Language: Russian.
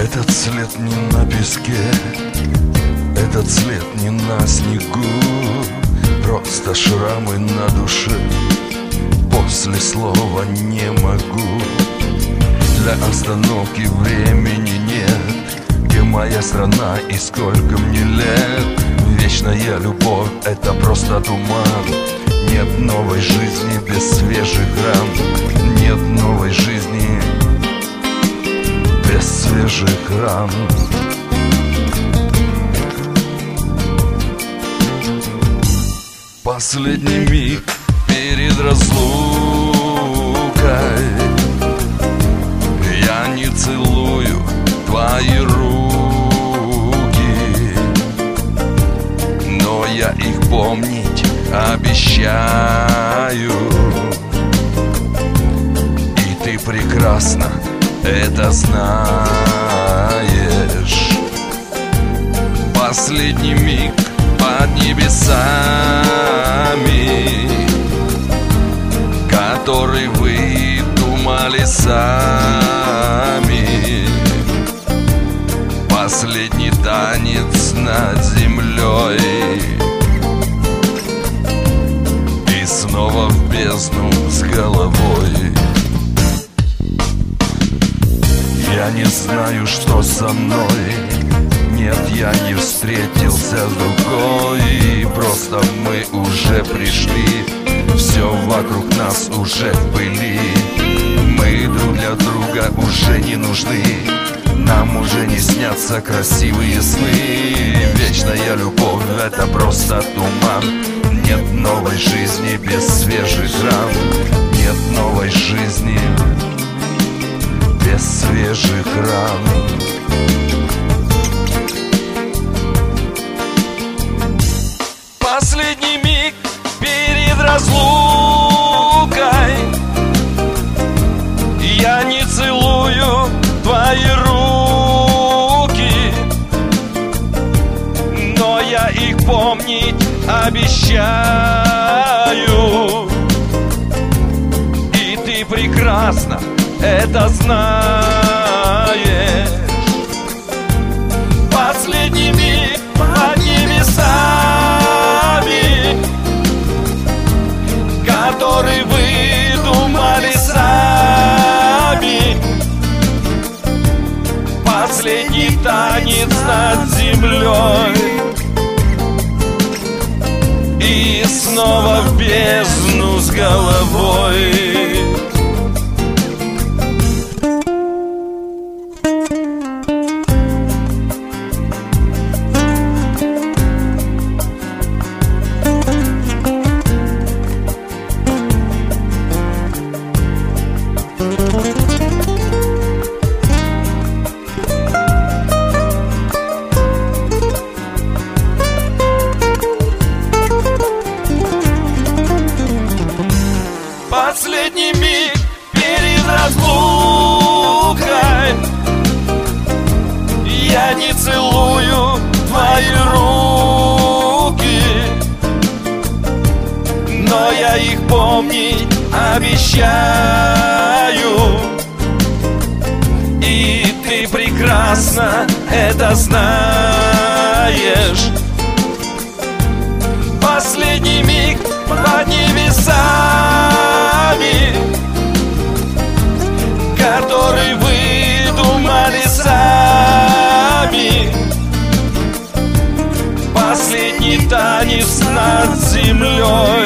Этот след не на песке, этот след не на снегу, просто шрамы на душе, после слова не могу. Для остановки времени нет, где моя страна и сколько мне лет. Вечная любовь — это просто туман. Нет новой жизни без свежих ран. Нет новой жизни без свежих ран. Последний миг перед разлукой, я не целую твои руки, но я их помнить обещаю. И ты прекрасно это знаешь. Последний миг под небесами, который вы думали сами. Последний танец над землей, и снова в бездну с головой. Я не знаю, что со мной. Нет, я не встретился с другой. Просто мы уже пришли, все вокруг нас уже в пыли. Мы друг для друга уже не нужны, нам уже не снятся красивые сны. Вечная любовь — это просто туман. Нет новой жизни без свежих ран. Нет новой жизни без свежих ран. Последний миг перед разлукой, я не целую твои руки, но я их помнить обещаю. И ты прекрасно это знаешь. Последний миг под небесами, который вы думали сами. Последний танец над землей, и снова в бездну с головой. Последний миг перед разлукой, я не целую твои руки, но я их помнить обещаю. И ты прекрасно это знаешь. Последний миг под небесами, который вы думали сами. Последний танец над землей,